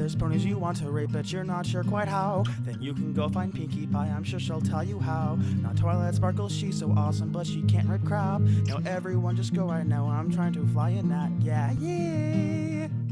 there's ponies you want to rape, but you're not sure quite how. Then you can go find Pinkie Pie, I'm sure she'll tell you how. Now Twilight Sparkle, she's so awesome, but she can't rape crap. Now everyone just go right now, I'm trying to fly a gnat, yeah, yeah.